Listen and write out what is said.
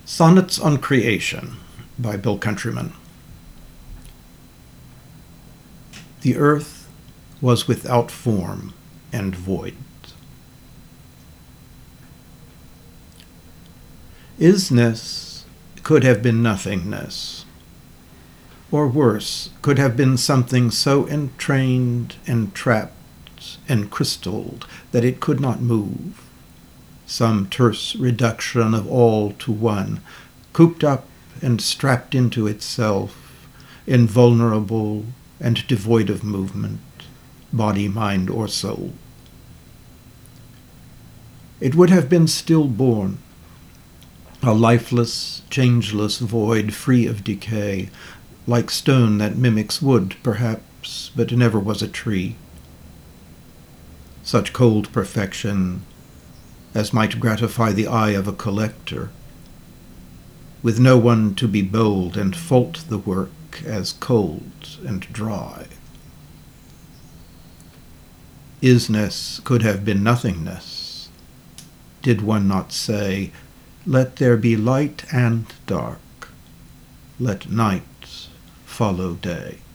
Sonnets on Creation by Bill Countryman. The earth was without form and void. Isness could have been nothingness, or worse, could have been something so entrained, entrapped, encrystalled that it could not move. Some terse reduction of all to one, cooped up and strapped into itself, invulnerable and devoid of movement, body, mind, or soul. It would have been stillborn, a lifeless, changeless void free of decay, like stone that mimics wood, perhaps, but never was a tree. Such cold perfection as might gratify the eye of a collector, with no one to be bold and fault the work as cold and dry. Isness could have been nothingness, did one not say, "Let there be light and dark, let night follow day."